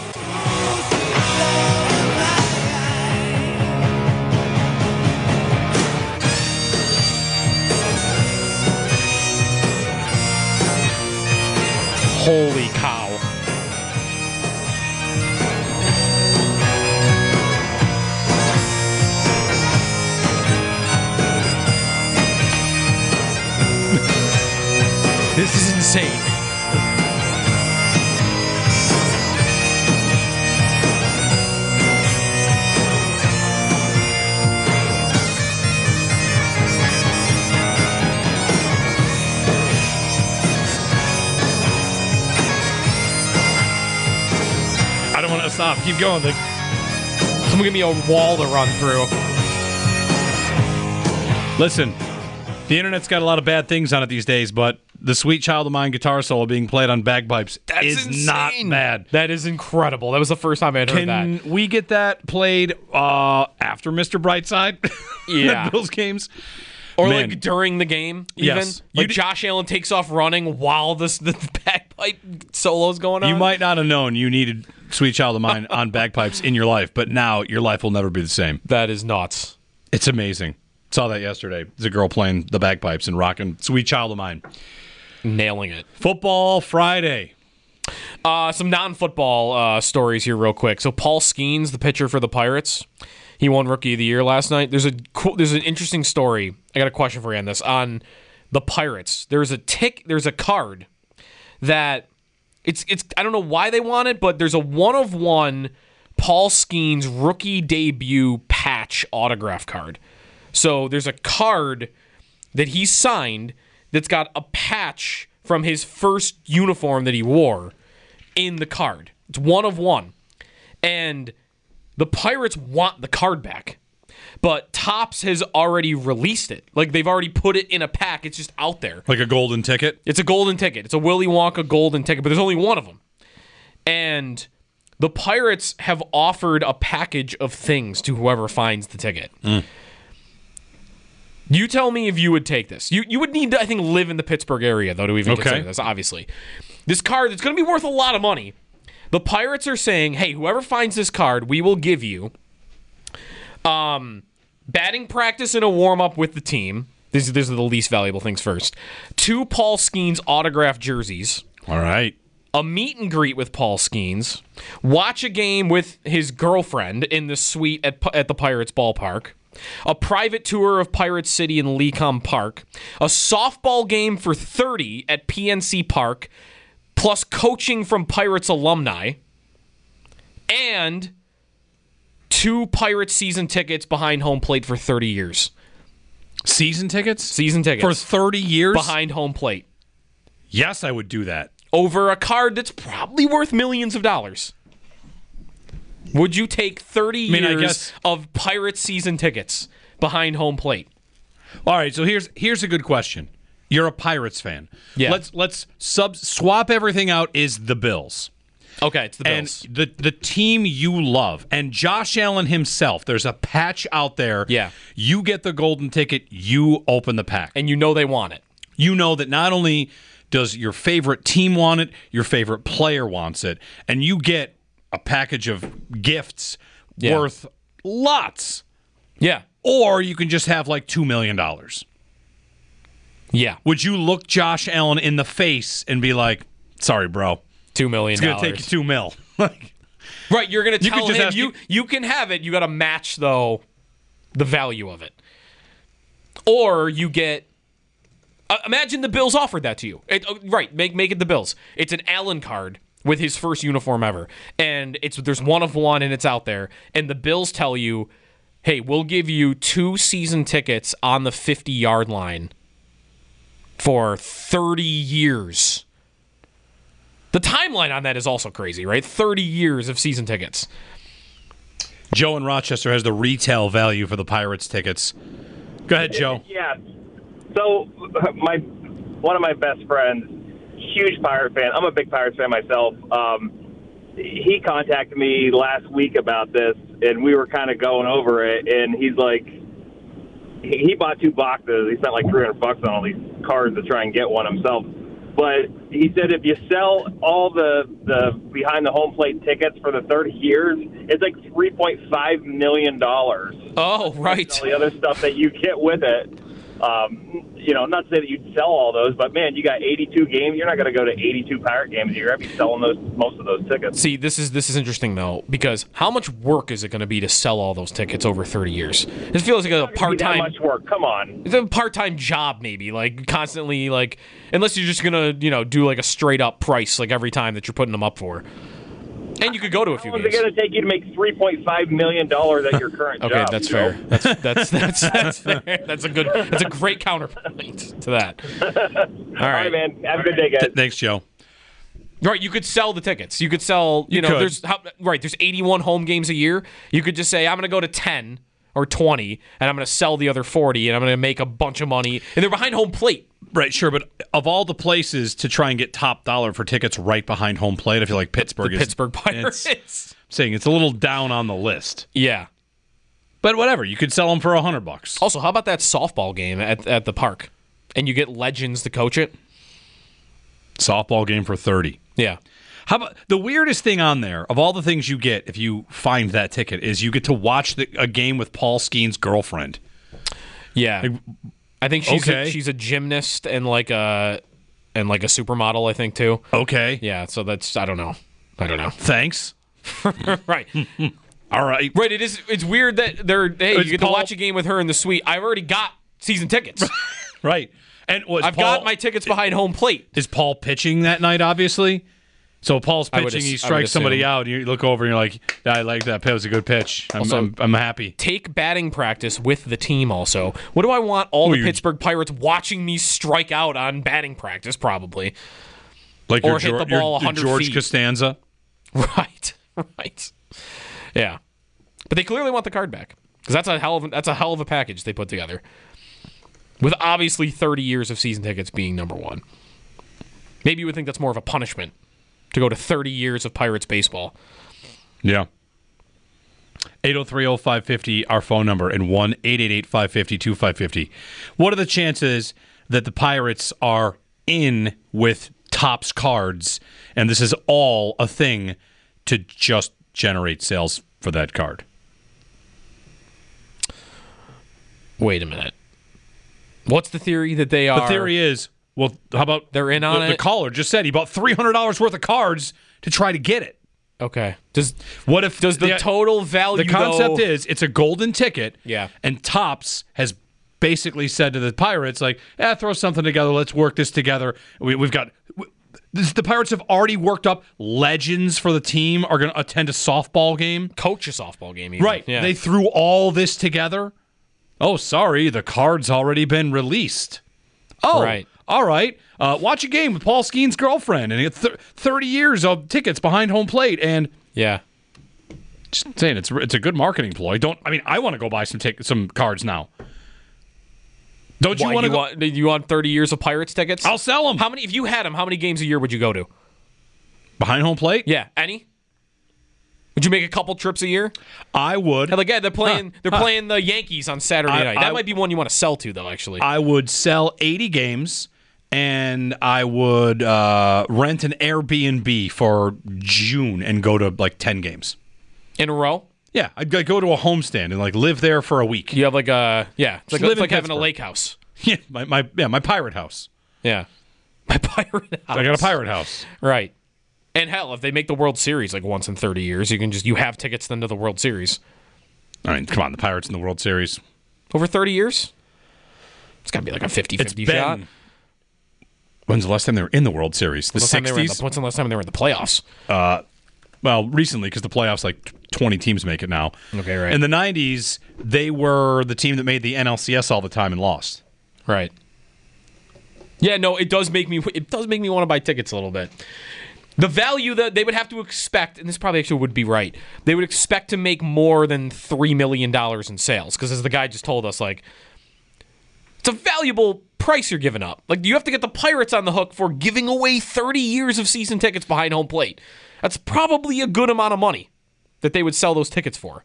Speaker 3: Holy cow. This is insane.
Speaker 2: gotta stop. Keep going. Vic.
Speaker 3: Someone give me a wall to run through.
Speaker 2: Listen, the internet's got a lot of bad things on it these days, but the Sweet Child of Mine guitar solo being played on bagpipes
Speaker 3: That's
Speaker 2: is
Speaker 3: insane.
Speaker 2: not bad.
Speaker 3: That is incredible. That was the first time I had heard
Speaker 2: Can
Speaker 3: that.
Speaker 2: we get that played uh, after Mister Brightside?
Speaker 3: Yeah.
Speaker 2: At Bills games?
Speaker 3: Or
Speaker 2: Man.
Speaker 3: like during the game, even.
Speaker 2: Yes.
Speaker 3: Like
Speaker 2: You d-
Speaker 3: Josh Allen takes off running while this the bagpipe solo's going on.
Speaker 2: You might not have known you needed Sweet Child of Mine on bagpipes in your life, but now your life will never be the same.
Speaker 3: That is nuts.
Speaker 2: It's amazing. Saw that yesterday. There's a girl playing the bagpipes and rocking Sweet Child of Mine.
Speaker 3: Nailing it.
Speaker 2: Football Friday.
Speaker 3: Uh, some non-football uh, stories here real quick. So Paul Skeens, the pitcher for the Pirates, he won Rookie of the Year last night. There's a cool, there's an interesting story. I got a question for you on this. On the Pirates, there's a tick, there's a card that it's it's I don't know why they want it, but there's a one of one Paul Skeens rookie debut patch autograph card. So there's a card that he signed that's got a patch from his first uniform that he wore in the card. It's one of one. And the Pirates want the card back. But Topps has already released it. Like, they've already put it in a pack. It's just out there.
Speaker 2: Like a golden ticket?
Speaker 3: It's a golden ticket. It's a Willy Wonka golden ticket, but there's only one of them. And the Pirates have offered a package of things to whoever finds the ticket.
Speaker 2: Mm.
Speaker 3: You tell me if you would take this. You you would need to, I think, live in the Pittsburgh area, though, to even
Speaker 2: Okay.
Speaker 3: consider this, obviously. This card, it's going to be worth a lot of money. The Pirates are saying, hey, whoever finds this card, we will give you um, batting practice and a warm-up with the team. These, these are the least valuable things first. Two Paul Skeens autographed jerseys.
Speaker 2: All right.
Speaker 3: A meet and greet with Paul Skeens. Watch a game with his girlfriend in the suite at, at the Pirates ballpark. A private tour of Pirate City in Lecom Park. A softball game for thirty at P N C Park. Plus coaching from Pirates alumni. And two Pirates season tickets behind home plate for thirty years.
Speaker 2: Season tickets?
Speaker 3: Season tickets.
Speaker 2: For thirty years?
Speaker 3: Behind home plate.
Speaker 2: Yes, I would do that.
Speaker 3: Over a card that's probably worth millions of dollars. Would you take thirty
Speaker 2: I mean, I
Speaker 3: years
Speaker 2: guess-
Speaker 3: of Pirates season tickets behind home plate?
Speaker 2: All right, so here's here's a good question. You're a Pirates fan.
Speaker 3: Yeah.
Speaker 2: Let's let's sub swap everything out is the Bills.
Speaker 3: Okay, it's the Bills.
Speaker 2: And the the team you love, and Josh Allen himself, there's a patch out there.
Speaker 3: Yeah.
Speaker 2: You get the golden ticket, you open the pack.
Speaker 3: And you know they want it.
Speaker 2: You know that not only does your favorite team want it, your favorite player wants it, and you get a package of gifts
Speaker 3: Yeah.
Speaker 2: worth lots.
Speaker 3: Yeah.
Speaker 2: Or you can just have like two million dollars.
Speaker 3: Yeah.
Speaker 2: Would you look Josh Allen in the face and be like, sorry, bro,
Speaker 3: Two million
Speaker 2: it's going to
Speaker 3: dollars.
Speaker 2: take you two mil? Like,
Speaker 3: Right, you're going to
Speaker 2: You could
Speaker 3: tell
Speaker 2: just
Speaker 3: him
Speaker 2: ask-
Speaker 3: you, you can have it. You got to match, though, the value of it. Or you get... Uh, imagine the Bills offered that to you. It, uh, right, make make it the Bills. It's an Allen card with his first uniform ever. And it's there's one of one, and it's out there. And the Bills tell you, hey, we'll give you two season tickets on the fifty-yard line for thirty years. The timeline on that is also crazy, right? thirty years of season tickets.
Speaker 2: Joe in Rochester has the retail value for the Pirates tickets. Go ahead, Joe.
Speaker 5: Yeah. So my one of my best friends, huge Pirate fan. I'm a big Pirates fan myself. Um, he contacted me last week about this, and we were kind of going over it. And he's like, he, he bought two boxes. He spent like three hundred bucks on all these cards to try and get one himself. But he said if you sell all the, the behind the home plate tickets for the thirty years, it's like three point five million dollars.
Speaker 3: Oh, right.
Speaker 5: All the other stuff that you get with it. Um, you know, not to say that you'd sell all those, but man, you got eighty-two games. You're not going to go to eighty-two Pirate games. You're going to be selling those most of those tickets.
Speaker 3: See, this is this is interesting though, because how much work is it going to be to sell all those tickets over thirty years? This feels like a
Speaker 5: It's not gonna be that
Speaker 3: part-time,
Speaker 5: much work. Come on.
Speaker 3: it's a part-time job, maybe. Like constantly, like unless you're just gonna, you know, do like a straight-up price, like every time that you're putting them up for. And you could go to a few
Speaker 5: How long is
Speaker 3: games.
Speaker 5: it going to take you to make three point five million dollars at your current
Speaker 3: Okay,
Speaker 5: job?
Speaker 3: that's
Speaker 5: you know?
Speaker 3: fair. That's that's that's that's fair. That's a good. That's a great counterpoint to that. All
Speaker 5: All right,
Speaker 3: right,
Speaker 5: man. Have a good day, guys.
Speaker 2: Th- thanks, Joe.
Speaker 3: Right, you could sell the tickets. You could sell, you,
Speaker 2: You
Speaker 3: know,
Speaker 2: could.
Speaker 3: there's how, right, there's eighty-one home games a year. You could just say, I'm going to go to ten or twenty, and I'm going to sell the other forty, and I'm going to make a bunch of money. And they're behind home plate.
Speaker 2: Right, sure, but of all the places to try and get top dollar for tickets right behind home plate, I feel like Pittsburgh
Speaker 3: The
Speaker 2: is
Speaker 3: Pittsburgh Pirates.
Speaker 2: it's- I'm saying it's a little down on the list.
Speaker 3: Yeah.
Speaker 2: But whatever, you could sell them for a hundred bucks.
Speaker 3: Also, how about that softball game at, at the park? And you get legends to coach it?
Speaker 2: Softball game for thirty.
Speaker 3: Yeah.
Speaker 2: How about the weirdest thing on there of all the things you get if you find that ticket is you get to watch the, a game with Paul Skeen's girlfriend.
Speaker 3: Yeah. I think she's
Speaker 2: Okay.
Speaker 3: a, she's a gymnast and like a and like a supermodel, I think too.
Speaker 2: Okay,
Speaker 3: Yeah, so that's I don't know. I don't know.
Speaker 2: thanks.
Speaker 3: Right.
Speaker 2: All right,
Speaker 3: Right, it is it's weird that they're hey,
Speaker 2: It's
Speaker 3: you get
Speaker 2: Paul-
Speaker 3: to watch a game with her in the suite. I've already got season tickets.
Speaker 2: right. And was
Speaker 3: I've
Speaker 2: Paul,
Speaker 3: got my tickets behind home plate.
Speaker 2: Is Paul pitching that night? Obviously. So Paul's
Speaker 3: I would
Speaker 2: pitching,
Speaker 3: ass-
Speaker 2: he
Speaker 3: I would
Speaker 2: strikes somebody
Speaker 3: assume.
Speaker 2: out, and you look over and you're like, I like that. That was a good pitch. I'm,
Speaker 3: Also-
Speaker 2: I'm, I'm happy.
Speaker 3: Take batting practice with the team also. What do I want all the
Speaker 2: you-
Speaker 3: Pittsburgh Pirates watching me strike out on batting practice probably?
Speaker 2: Like
Speaker 3: or
Speaker 2: your,
Speaker 3: hit
Speaker 2: Geor-
Speaker 3: the ball
Speaker 2: your-
Speaker 3: one hundred
Speaker 2: your George
Speaker 3: feet.
Speaker 2: Costanza.
Speaker 3: Right. Right. Yeah. But they clearly want the card back because that's a hell of a, that's a hell of a package they put together. With obviously thirty years of season tickets being number one. Maybe you would think that's more of a punishment to go to thirty years of Pirates baseball.
Speaker 2: Yeah. eight oh three oh five fifty, our phone number, and one eight eight eight five five zero two five five zero. What are the chances that the Pirates are in with Topps cards, and this is all a thing to just generate sales for that card?
Speaker 3: Wait a minute. What's the theory that they are?
Speaker 2: The theory is, well, how about
Speaker 3: They're in on
Speaker 2: the,
Speaker 3: it?
Speaker 2: the caller just said he bought three hundred dollars worth of cards to try to get it.
Speaker 3: Okay. Does
Speaker 2: What if
Speaker 3: does the, total value
Speaker 2: The concept
Speaker 3: though,
Speaker 2: is it's a golden ticket.
Speaker 3: Yeah.
Speaker 2: And Topps has basically said to the Pirates, like, eh, throw something together. Let's work this together. We, we've got this, the Pirates have already worked up legends for the team are going to attend a softball game.
Speaker 3: coach a softball game? Even.
Speaker 2: Right.
Speaker 3: Yeah.
Speaker 2: They threw all this together. Oh, sorry, the card's already been released. Oh,
Speaker 3: Right.
Speaker 2: all right. Uh, watch a game with Paul Skeen's girlfriend and get th- thirty years of tickets behind home plate. And
Speaker 3: yeah.
Speaker 2: just saying, it's it's a good marketing ploy. Don't I mean I want to go buy some tic- some cards now. Don't you
Speaker 3: Why,
Speaker 2: want to
Speaker 3: you
Speaker 2: go?
Speaker 3: want you want thirty years of Pirates tickets?
Speaker 2: I'll sell them.
Speaker 3: How many? If you had them, how many games a year would you go to?
Speaker 2: Behind home plate?
Speaker 3: Yeah, any. Would you make a couple trips a year?
Speaker 2: I would.
Speaker 3: And like, yeah, they're playing.
Speaker 2: Huh,
Speaker 3: they're
Speaker 2: huh.
Speaker 3: playing the Yankees on Saturday
Speaker 2: I-
Speaker 3: night. That
Speaker 2: I-
Speaker 3: might be one you want to sell to, though. Actually,
Speaker 2: I would sell eighty games, and I would uh, rent an Airbnb for June and go to like ten games.
Speaker 3: in a row.
Speaker 2: Yeah, I'd go- go to a homestand and like live there for a week.
Speaker 3: You have like a yeah, it's like,
Speaker 2: live
Speaker 3: it's
Speaker 2: in
Speaker 3: like having a
Speaker 2: Pittsburgh.
Speaker 3: lake house.
Speaker 2: Yeah, my, my yeah my pirate house.
Speaker 3: Yeah, my pirate house.
Speaker 2: I got a pirate house.
Speaker 3: Right. And hell, if they make the World Series like once in thirty years, you can just you have tickets then to the World Series.
Speaker 2: I mean, come on, the Pirates in the World Series.
Speaker 3: Over thirty years? It's got to be like a
Speaker 2: It's
Speaker 3: fifty-fifty
Speaker 2: been.
Speaker 3: shot.
Speaker 2: When's the last time they were in the World Series? The
Speaker 3: Last time they were in the-
Speaker 2: sixties.
Speaker 3: When's the last time they were in the playoffs?
Speaker 2: Well, recently because the playoffs, like twenty teams make it now.
Speaker 3: Okay, right.
Speaker 2: In the nineties, they were the team that made the N L C S all the time and lost.
Speaker 3: Right. Yeah, no, it does make me it does make me want to buy tickets a little bit. The value that they would have to expect, and this probably actually would be right, they would expect to make more than three million dollars in sales. Because as the guy just told us, like, it's a valuable price you're giving up. Like, you have to get the Pirates on the hook for giving away thirty years of season tickets behind home plate. That's probably a good amount of money that they would sell those tickets for.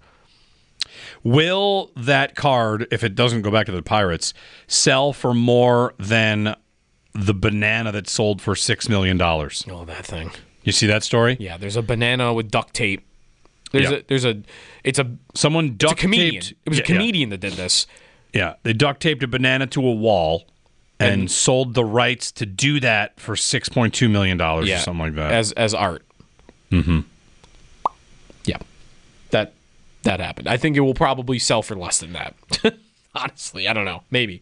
Speaker 2: Will that card, if it doesn't go back to the Pirates, sell for more than the banana that sold for six million dollars?
Speaker 3: Oh, that thing.
Speaker 2: You see that story?
Speaker 3: Yeah, there's a banana with duct tape. There's
Speaker 2: Yeah.
Speaker 3: a there's a it's a
Speaker 2: Someone
Speaker 3: it's a
Speaker 2: duct
Speaker 3: comedian.
Speaker 2: taped.
Speaker 3: It was
Speaker 2: yeah,
Speaker 3: a comedian that did this.
Speaker 2: Yeah. yeah, they duct taped a banana to a wall and,
Speaker 3: And-
Speaker 2: sold the rights to do that for six point two million dollars or something like that.
Speaker 3: As as art. Mm-hmm. Yeah. That that happened. I think it will probably sell for less than that. Honestly, I don't know. Maybe.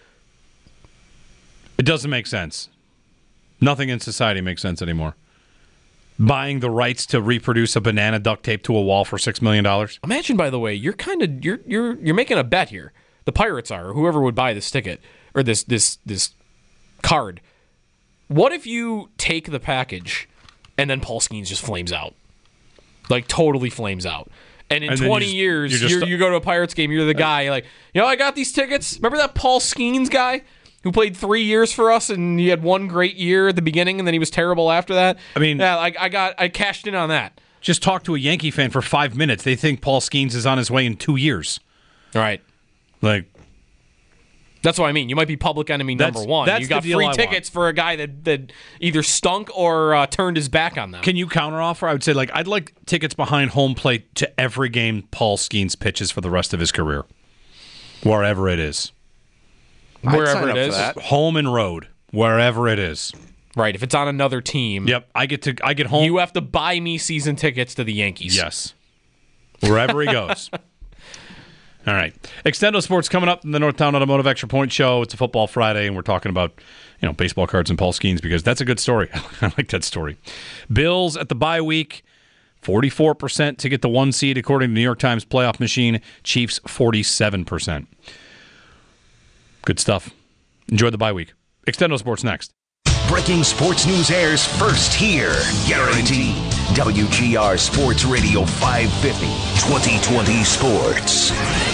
Speaker 2: It doesn't make sense. Nothing in society makes sense anymore. Buying the rights to reproduce a banana duct taped to a wall for six million dollars?
Speaker 3: Imagine, by the way, you're kind of you're you're you're making a bet here. The Pirates are, or whoever would buy this ticket or this this this card. What if you take the package and then Paul Skeens just flames out. Like, totally flames out. And in
Speaker 2: And then
Speaker 3: twenty
Speaker 2: you just-
Speaker 3: years,
Speaker 2: you're just-
Speaker 3: you're, you go to a Pirates game, you're the guy, like, you know, I got these tickets. Remember that Paul Skeens guy who played three years for us, and he had one great year at the beginning, and then he was terrible after that?
Speaker 2: I mean-
Speaker 3: yeah, like, I got, I cashed in on that.
Speaker 2: Just talk to a Yankee fan for five minutes. They think Paul Skeens is on his way in two years.
Speaker 3: All right.
Speaker 2: Like,
Speaker 3: That's what I mean. You might be public enemy number
Speaker 2: That's-
Speaker 3: one.
Speaker 2: that's
Speaker 3: You
Speaker 2: the
Speaker 3: got
Speaker 2: deal
Speaker 3: free
Speaker 2: I want.
Speaker 3: tickets for a guy that, that either stunk or uh, turned his back on them.
Speaker 2: can you counteroffer? I would say, like, I'd like tickets behind home plate to every game Paul Skeens pitches for the rest of his career, wherever it is,
Speaker 6: I'd
Speaker 3: Wherever
Speaker 6: sign
Speaker 3: it
Speaker 6: up
Speaker 3: is.
Speaker 6: for that.
Speaker 2: home and road, wherever it is.
Speaker 3: Right. If it's on another team,
Speaker 2: Yep, I get to. I get home.
Speaker 3: you have to buy me season tickets to the Yankees.
Speaker 2: Yes. Wherever he goes. All right. Extendo Sports coming up in the Northtown Automotive Extra Point Show. It's a Football Friday, and we're talking about, you know, baseball cards and Paul Skeens because that's a good story. I like that story. Bills at the bye week, forty-four percent to get the one seed according to the New York Times playoff machine. Chiefs, forty-seven percent. Good stuff. Enjoy the bye week. Extendo Sports next.
Speaker 7: Breaking sports news airs first here. Guaranteed. W G R Sports Radio five fifty, twenty twenty Sports.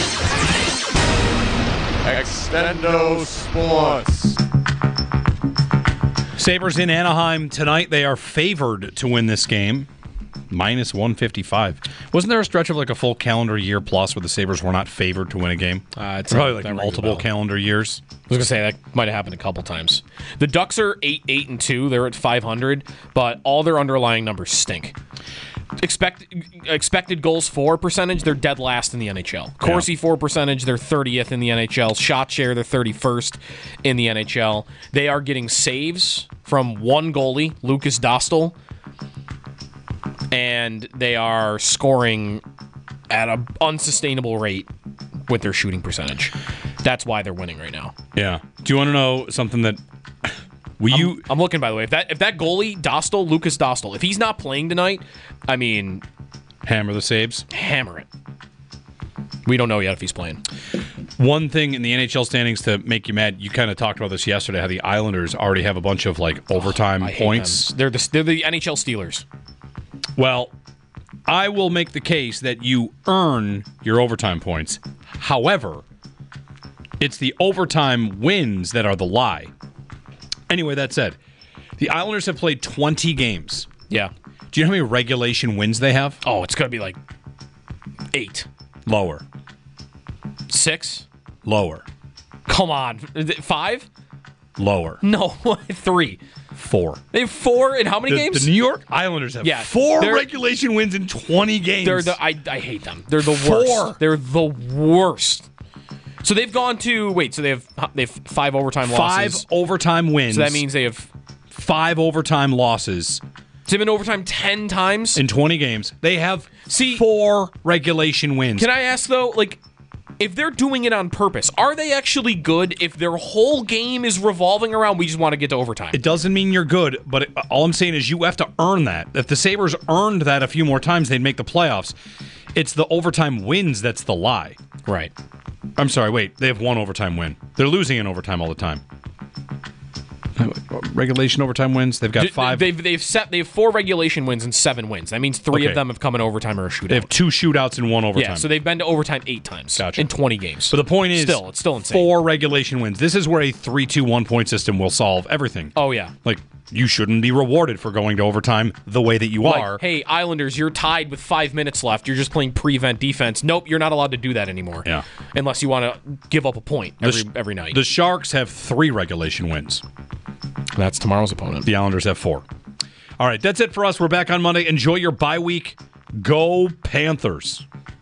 Speaker 6: Extendo Sports.
Speaker 2: Sabres in Anaheim tonight. They are favored to win this game. Minus one fifty-five. Wasn't there a stretch of like a full calendar year plus where the Sabres were not favored to win a game?
Speaker 3: Uh, it's
Speaker 2: Probably
Speaker 3: that
Speaker 2: like
Speaker 3: rings a
Speaker 2: multiple
Speaker 3: bell.
Speaker 2: calendar years.
Speaker 3: I was gonna say that might have happened a couple times. The Ducks are eight, eight, and two. They're at five hundred, but all their underlying numbers stink. Expect expected goals for percentage, they're dead last in the N H L. Corsi for percentage, they're thirtieth in the N H L. Shot share, they're thirty-first in the N H L. They are getting saves from one goalie, Lucas Dostal, and they are scoring at an unsustainable rate with their shooting percentage. That's why they're winning right now.
Speaker 2: Yeah. Do you want to know something that will you?
Speaker 3: I'm looking, by the way. If that if that goalie Dostal, Lucas Dostal, if he's not playing tonight, I mean,
Speaker 2: Hammer the Sabres.
Speaker 3: hammer it. We don't know yet if he's playing.
Speaker 2: One thing in the N H L standings to make you mad. You kind of talked about this yesterday. How the Islanders already have a bunch of like overtime
Speaker 3: I hate
Speaker 2: points.
Speaker 3: them. They're the they're the N H L Steelers.
Speaker 2: Well, I will make the case that you earn your overtime points. However, it's the overtime wins that are the lie. Anyway, that said, the Islanders have played twenty games.
Speaker 3: Yeah.
Speaker 2: Do you know how many regulation wins they have?
Speaker 3: Oh, it's gonna be like eight,
Speaker 2: Lower.
Speaker 3: six.
Speaker 2: Lower.
Speaker 3: Come on, Is it five?
Speaker 2: Lower.
Speaker 3: No, three.
Speaker 2: Four.
Speaker 3: They have four in how many
Speaker 2: The,
Speaker 3: games?
Speaker 2: the New York Islanders have
Speaker 3: Yeah,
Speaker 2: four
Speaker 3: they're-
Speaker 2: regulation wins in twenty games.
Speaker 3: They're the I, I hate them. They're the
Speaker 2: Four.
Speaker 3: worst. They're the worst. So they've gone to wait. So they have they have five overtime
Speaker 2: five
Speaker 3: losses.
Speaker 2: overtime wins.
Speaker 3: So that means they have
Speaker 2: five overtime losses
Speaker 3: they've been overtime ten times.
Speaker 2: in twenty games. They have
Speaker 3: See-
Speaker 2: four regulation wins.
Speaker 3: Can I ask though, like, if they're doing it on purpose, are they actually good? If their whole game is revolving around, we just want to get to overtime.
Speaker 2: It doesn't mean you're good, but it, all I'm saying is you have to earn that. If the Sabres earned that a few more times, they'd make the playoffs. It's the overtime wins that's the lie.
Speaker 3: Right.
Speaker 2: I'm sorry, wait. They have one overtime win. They're losing in overtime all the time. Regulation overtime wins. They've got
Speaker 3: D-
Speaker 2: five.
Speaker 3: They've they've set they have four regulation wins and seven wins. That means three
Speaker 2: Okay.
Speaker 3: of them have come in overtime or a shootout.
Speaker 2: They have two shootouts and one overtime.
Speaker 3: yeah, so they've been to overtime eight times
Speaker 2: Gotcha.
Speaker 3: in twenty games.
Speaker 2: But the point is,
Speaker 3: still it's still insane.
Speaker 2: four regulation wins. This is where a three two one point system will solve everything.
Speaker 3: Oh yeah.
Speaker 2: Like, you shouldn't be rewarded for going to overtime the way that you
Speaker 3: Like,
Speaker 2: are.
Speaker 3: hey, Islanders, you're tied with five minutes left. You're just playing prevent defense. Nope, you're not allowed to do that anymore.
Speaker 2: Yeah.
Speaker 3: Unless you want to give up a point every
Speaker 2: The-
Speaker 3: every night.
Speaker 2: The Sharks have three regulation wins.
Speaker 3: That's tomorrow's opponent.
Speaker 2: The Islanders have four. All right, that's it for us. We're back on Monday. Enjoy your bye week. Go Panthers.